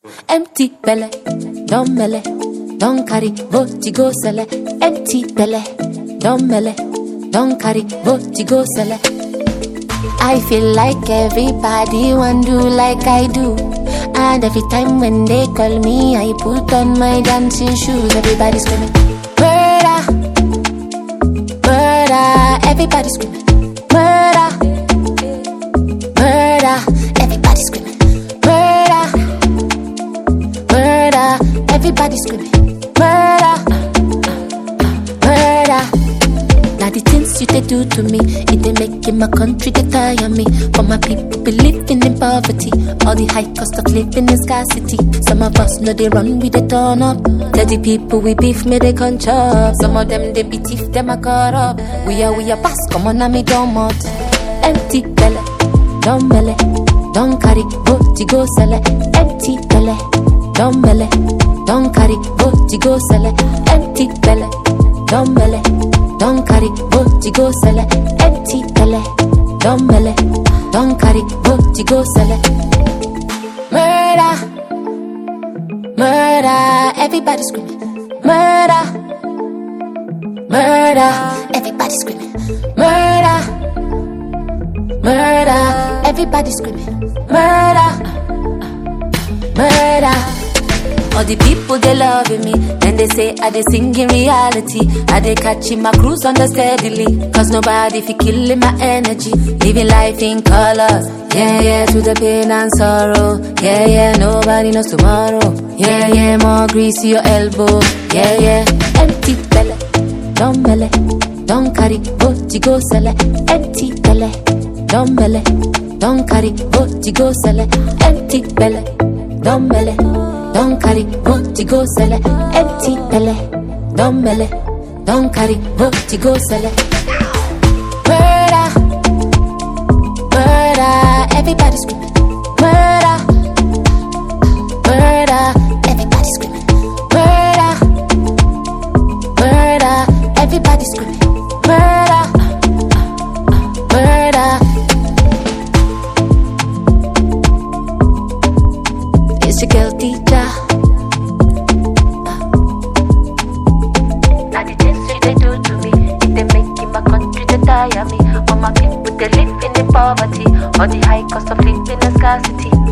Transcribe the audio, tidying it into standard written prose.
Empty belly, don't mele, don't carry, vote to go sell it. Empty belly, don't mele, don't carry, vote to go sell it. I feel like everybody want do like I do. And every time when they call me, I put on my dancing shoes. Everybody screaming, murder, murder. Everybody screaming, murder, murder. Everybody screaming, murder, murder. Everybody screaming, murder, murder. Now the things you they do to me, it they make in my country they tire me. For my people living in poverty, all the high cost of living in scarcity. Some of us know they run with the turn up. Tell the people we beef me they can't chop. Some of them they be thief, them a caught up. We are pass, come on, me don't mount. Empty belly, don't mele, don't carry, go to go sell it. Empty belly, don't mele, don't carry, go to go sell it. Empty belly, don't mele, don't carry, go to go sell it. Empty belly, don't mele, don't carry, go to go sell it. Murder, murder, everybody screaming. Murder, murder, everybody screaming. Murder, murder, everybody screaming. Murder, murder. All the people they loving me, then they say I they sing in reality. I they catching my cruise on the steadily, cause nobody fi killing my energy. Living life in colors, yeah, yeah, to the pain and sorrow. Yeah, yeah, nobody knows tomorrow. Yeah, yeah, more grease to your elbow. Yeah, yeah, empty belly, don't mele, don't carry, go to go sell it. Empty belly, don't mele, don't carry, go to go sell it. Empty belly, don't mele, don't carry, go to go sell it. Empty belly, don't mele, don't carry, go to go sell it. Murder, murder, everybody screaming. Murder, murder, everybody screaming. Murder, murder, everybody screaming. Murder, murder. It's your girl teacher. Now the things they do to me, they make in my country they tire me. All my people they live in poverty, all the high cost of living in scarcity.